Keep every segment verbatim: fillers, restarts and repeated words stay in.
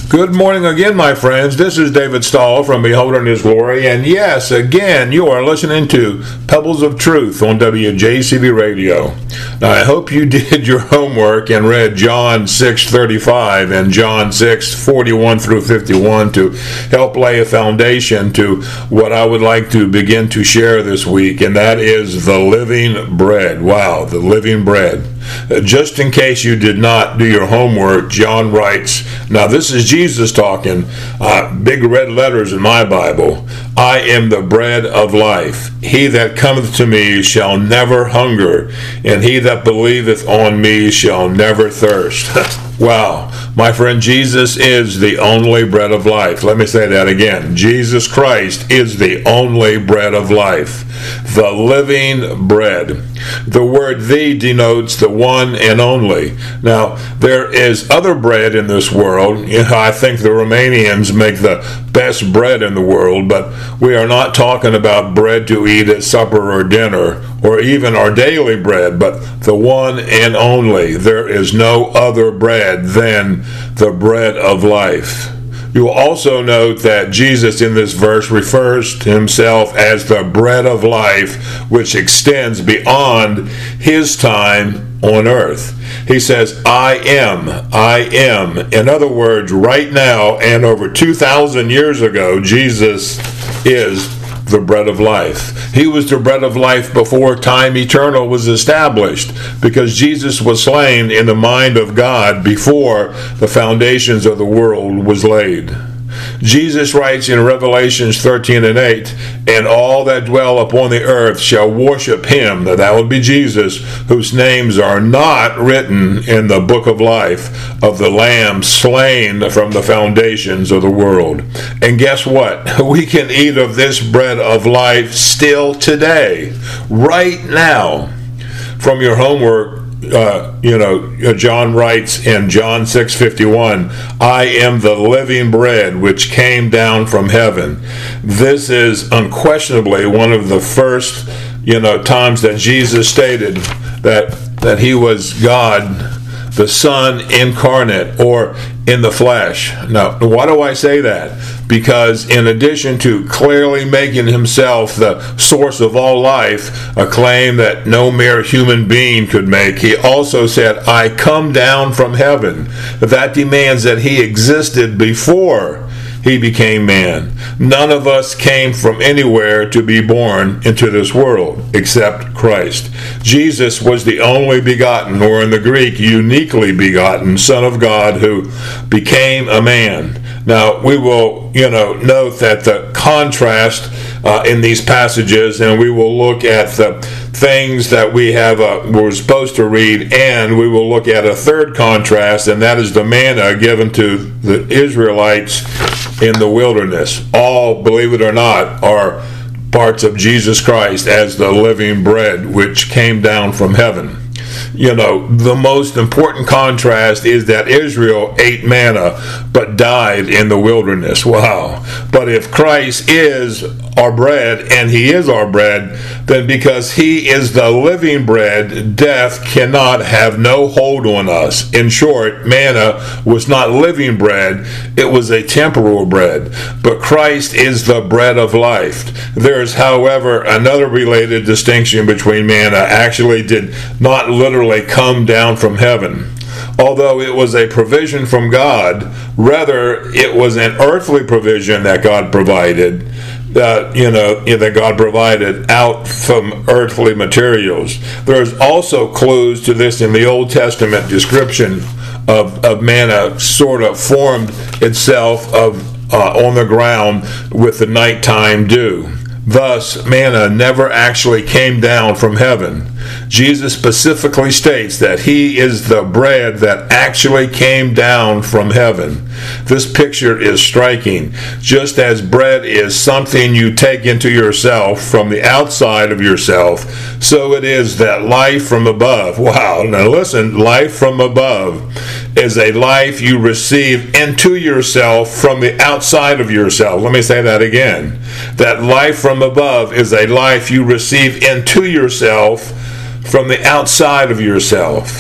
Good morning again, my friends. This is David Stahl from Beholding His Glory. And yes, again, you are listening to Pebbles of Truth on W J C B Radio. Now, I hope you did your homework and read John six thirty-five and John six forty-one through fifty-one to help lay a foundation to what I would like to begin to share this week, and that is the living bread. Wow, the living bread. Uh, just in case you did not do your homework, John writes, now this is Jesus talking, uh, big red letters in my Bible, I am the bread of life. He that cometh to me shall never hunger, and he that believeth on me shall never thirst. Wow, my friend, Jesus is the only bread of life. Let me say that again. Jesus Christ is the only bread of life, the living bread. The word "the" denotes the one and only. Now, there is other bread in this world. You know, I think the Romanians make the best bread in the world, but we are not talking about bread to eat at supper or dinner, or even our daily bread, but the one and only. There is no other bread than the bread of life. You will also note that Jesus in this verse refers to himself as the bread of life, which extends beyond his time on earth. He says, I am, I am. In other words, right now and over two thousand years ago, Jesus is the bread of life. He was the bread of life before time eternal was established, because Jesus was slain in the mind of God before the foundations of the world was laid. Jesus writes in Revelations thirteen and eight, and all that dwell upon the earth shall worship him, that would be Jesus, whose names are not written in the book of life of the Lamb slain from the foundations of the world. And guess what? We can eat of this bread of life still today, right now. From your homework, Uh, you know, John writes in John six fifty-one, I am the living bread which came down from heaven. This is unquestionably one of the first, you know, times that Jesus stated that that he was God, the Son incarnate, or in the flesh. Now, why do I say that? Because in addition to clearly making himself the source of all life, a claim that no mere human being could make, he also said, I come down from heaven. That demands that he existed before he became man. None of us came from anywhere to be born into this world except Christ. Jesus was the only begotten, or in the Greek, uniquely begotten Son of God who became a man. Now, we will, you know, note that the contrast uh, in these passages, and we will look at the things that we have uh, we're supposed to read, and we will look at a third contrast, and that is the manna given to the Israelites in the wilderness. All, believe it or not, are parts of Jesus Christ as the living bread which came down from heaven. You know, the most important contrast is that Israel ate manna but died in the wilderness. Wow. But if Christ is our bread, and he is our bread, then because he is the living bread, death cannot have no hold on us. In short, manna was not living bread, it was a temporal bread. But Christ is the bread of life. There is, however, another related distinction between manna. Actually did not literally come down from heaven. Although it was a provision from God, rather it was an earthly provision that God provided, that you know that God provided out from earthly materials. There's also clues to this in the Old Testament description of, of manna sort of formed itself of uh, on the ground with the nighttime dew. Thus, manna never actually came down from heaven. Jesus specifically states that he is the bread that actually came down from heaven. This picture is striking. Just as bread is something you take into yourself from the outside of yourself, so it is that life from above. Wow, now listen, life from above is a life you receive into yourself from the outside of yourself. Let me say that again. That life from above is a life you receive into yourself from the outside of yourself.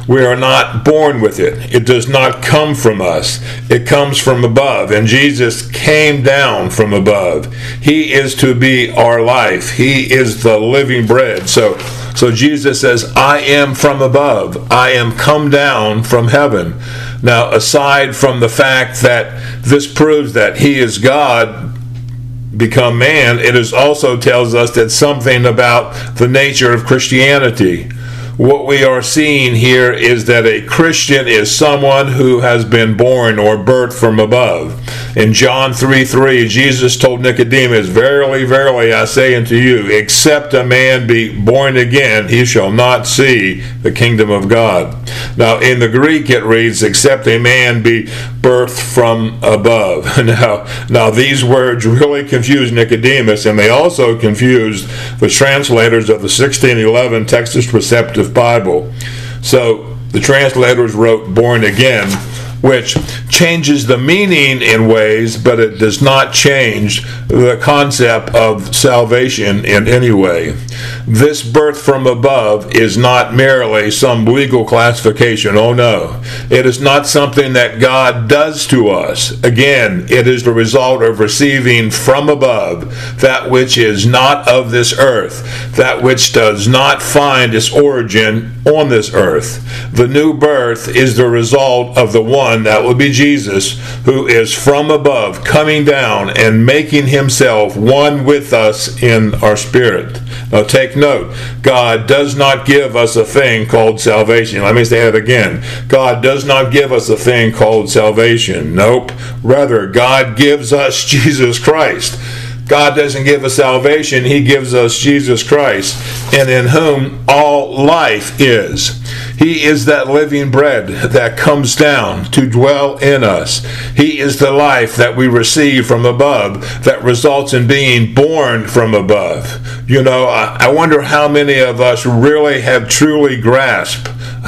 We are not born with it. It does not come from us. It comes from above. And Jesus came down from above. He is to be our life. He is the living bread. So, so Jesus says, I am from above. I am come down from heaven. Now, aside from the fact that this proves that he is God become man, it is also tells us that something about the nature of Christianity. What we are seeing here is that a Christian is someone who has been born or birthed from above. In John three three, Jesus told Nicodemus, Verily, verily, I say unto you, except a man be born again, he shall not see the kingdom of God. Now, in the Greek it reads, except a man be birthed from above. Now, now these words really confused Nicodemus, and they also confused the translators of the sixteen eleven Texas Receptive Bible. So the translators wrote born again, which changes the meaning in ways, but it does not change the concept of salvation in any way. This birth from above is not merely some legal classification. Oh no. It is not something that God does to us. Again, it is the result of receiving from above that which is not of this earth, that which does not find its origin on this earth. The new birth is the result of the one that will be Jesus, who is from above, coming down and making himself one with us in our spirit. Now take note, God does not give us a thing called salvation. Let me say it again. God does not give us a thing called salvation. Nope. Rather, God gives us Jesus Christ. God doesn't give us salvation, he gives us Jesus Christ, and in whom all life is. He is that living bread that comes down to dwell in us. He is the life that we receive from above that results in being born from above. You know, I, I wonder how many of us really have truly grasped,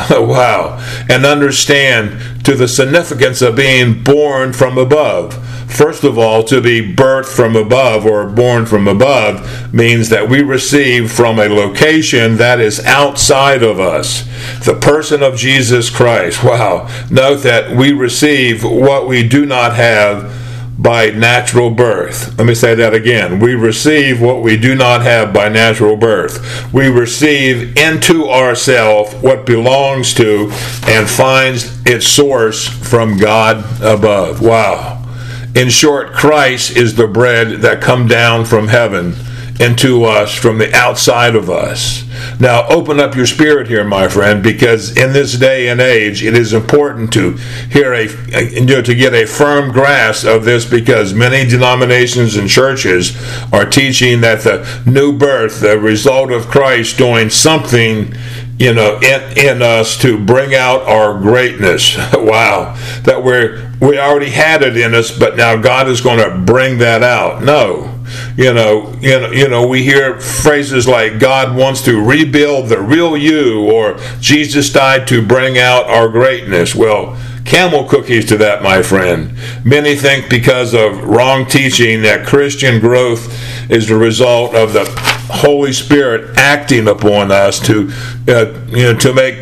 wow, and understand to the significance of being born from above. First of all, to be birthed from above or born from above means that we receive from a location that is outside of us. The person of Jesus Christ. Wow. Note that we receive what we do not have by natural birth. Let me say that again. We receive what we do not have by natural birth. We receive into ourselves what belongs to and finds its source from God above. Wow. In short, Christ is the bread that come down from heaven into us from the outside of us. Now, open up your spirit here, my friend, because in this day and age, it is important to hear a, you know, to get a firm grasp of this, because many denominations and churches are teaching that the new birth, the result of Christ doing something, you know, in, in us to bring out our greatness. Wow. That we're, we already had it in us, but now God is going to bring that out. No. You know, you know, you know, we hear phrases like God wants to rebuild the real you, or Jesus died to bring out our greatness. Well, camel cookies to that, my friend. Many think because of wrong teaching that Christian growth is the result of the Holy Spirit acting upon us to, uh, you know, to make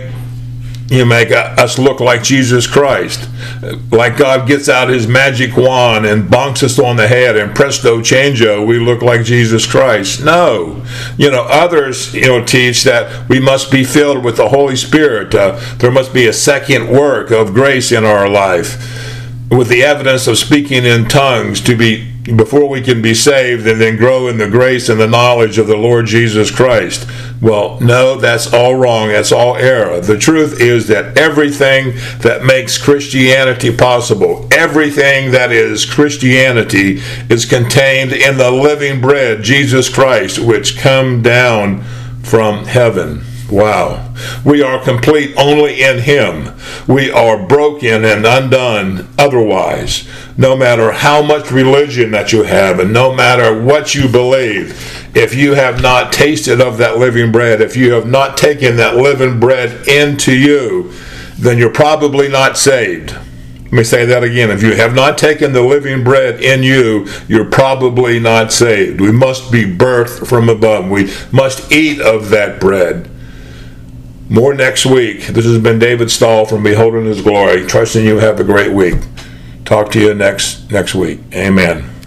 you make us look like Jesus Christ. Like God gets out his magic wand and bonks us on the head, and presto changeo, we look like Jesus Christ. No. You know, others, you know, teach that we must be filled with the Holy Spirit. Uh, there must be a second work of grace in our life, with the evidence of speaking in tongues to be before we can be saved and then grow in the grace and the knowledge of the Lord Jesus Christ. Well, no, that's all wrong. That's all error. The truth is that everything that makes Christianity possible, everything that is Christianity, is contained in the living bread, Jesus Christ, which come down from heaven. Wow. We are complete only in him. We are broken and undone otherwise. No matter how much religion that you have, and no matter what you believe, if you have not tasted of that living bread, if you have not taken that living bread into you, then you're probably not saved. Let me say that again. If you have not taken the living bread in you, you're probably not saved. We must be birthed from above. We must eat of that bread. More next week. This has been David Stahl from Beholding His Glory. Trusting you have a great week. Talk to you next next week. Amen.